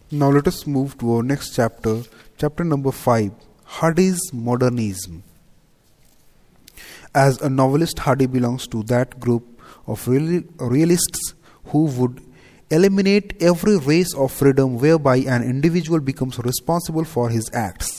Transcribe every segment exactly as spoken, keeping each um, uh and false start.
Now let us move to our next chapter, chapter number five, Hardy's Modernism. As a novelist, Hardy belongs to that group of real, realists who would eliminate every race of freedom whereby an individual becomes responsible for his acts.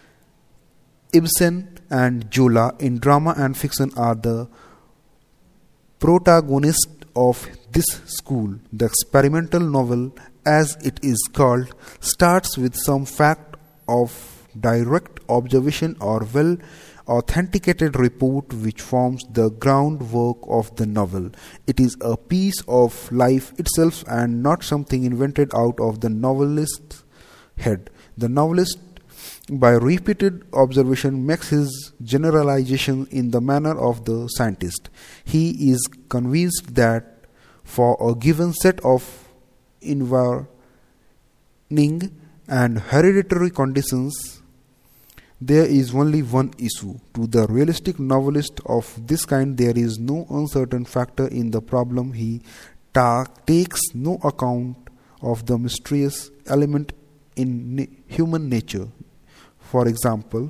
Ibsen and Zola in drama and fiction are the protagonists of this school. The experimental novel, as it is called, starts with some fact of direct observation or well authenticated report which forms the groundwork of the novel. It is a piece of life itself and not something invented out of the novelist's head. The novelist, by repeated observation, makes his generalization in the manner of the scientist. He is convinced that for a given set of environing and hereditary conditions, there is only one issue. To the realistic novelist of this kind, there is no uncertain factor in the problem. He ta- takes no account of the mysterious element in na- human nature. For example,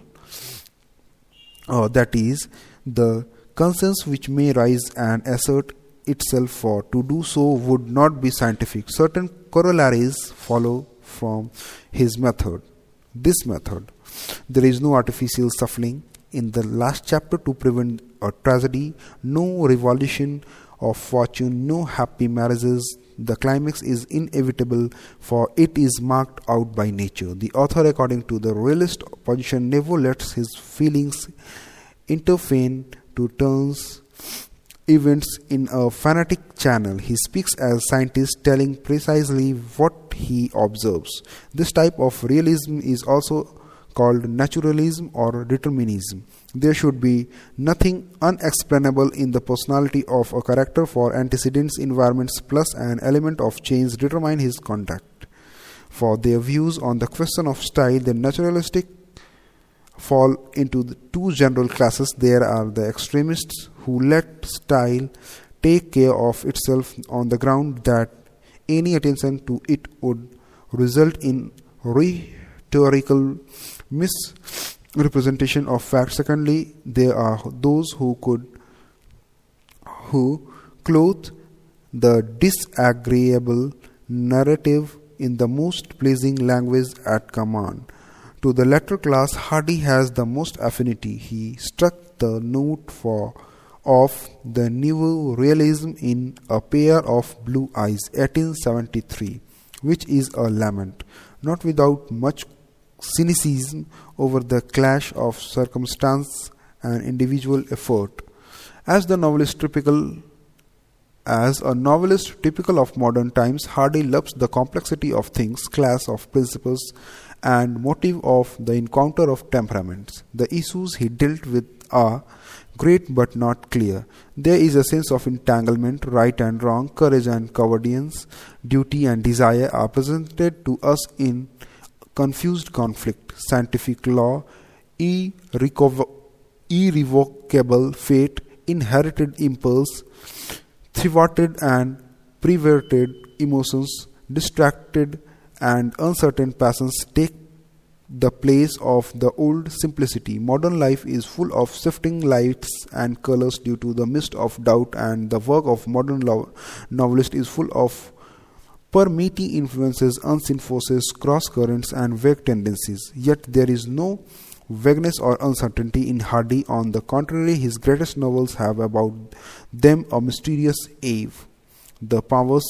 uh, that is, the conscience which may rise and assert itself, for to do so would not be scientific. Certain corollaries follow from his method. This method. There is no artificial suffering in the last chapter to prevent a tragedy, no revolution of fortune, no happy marriages. The climax is inevitable, for it is marked out by nature. The author, according to the realist position, never lets his feelings intervene to turn events in a fanatic channel. He speaks as a scientist, telling precisely what he observes. This type of realism is also called naturalism or determinism. There should be nothing unexplainable in the personality of a character, for antecedents, environments, plus an element of change determine his conduct. For their views on the question of style, the naturalistic fall into the two general classes. There are the extremists who let style take care of itself on the ground that any attention to it would result in rhetorical misrepresentation of fact. Secondly, there are those who could who clothe the disagreeable narrative in the most pleasing language at command. To the latter class, Hardy has the most affinity. He struck the note for of the Nouveau Realism in A Pair of Blue Eyes, eighteen seventy-three, which is a lament, not without much cynicism, over the clash of circumstance and individual effort. As the novelist typical As a novelist typical of modern times, Hardy loves the complexity of things, class of principles, and motive of the encounter of temperaments. The issues he dealt with are great but not clear. There is a sense of entanglement, right and wrong, courage and cowardice, duty and desire are presented to us in confused conflict. Scientific law, irrecover- irrevocable fate, inherited impulse, thwarted and perverted emotions, distracted and uncertain passions take the place of the old simplicity. Modern life is full of shifting lights and colors due to the mist of doubt, and the work of modern lo- novelist is full of permeating influences, unseen forces, cross currents, and vague tendencies. Yet there is no vagueness or uncertainty in Hardy. On the contrary, his greatest novels have about them a mysterious awe. The powers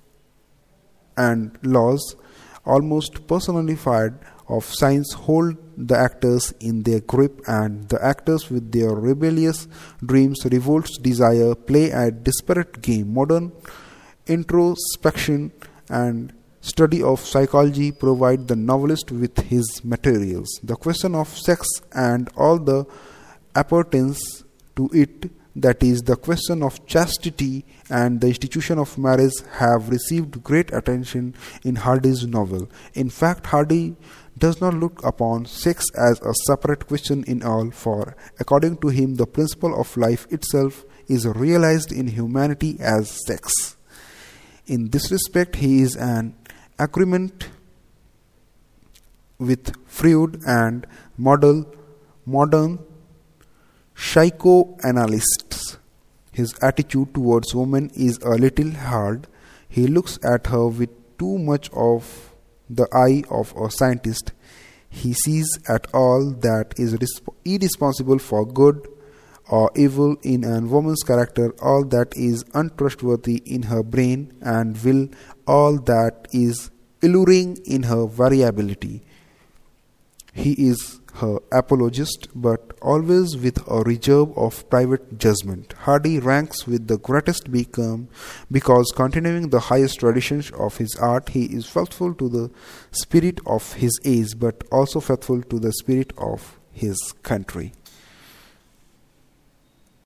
and laws, almost personified, of science hold the actors in their grip, and the actors with their rebellious dreams, revolts, desire, play a desperate game. Modern introspection and study of psychology provide the novelist with his materials. The question of sex and all the appurtenance to it, that is, the question of chastity and the institution of marriage, have received great attention in Hardy's novel. In fact, Hardy does not look upon sex as a separate question in all, for according to him the principle of life itself is realized in humanity as sex. In this respect, he is an agreement with Freud and model, modern psychoanalysts. His attitude towards women is a little hard. He looks at her with too much of the eye of a scientist. He sees at all that is resp- irresponsible for good or evil in a woman's character, all that is untrustworthy in her brain and will, all that is alluring in her variability. He is her apologist, but always with a reserve of private judgment. Hardy ranks with the greatest become because, continuing the highest traditions of his art, he is faithful to the spirit of his age, but also faithful to the spirit of his country.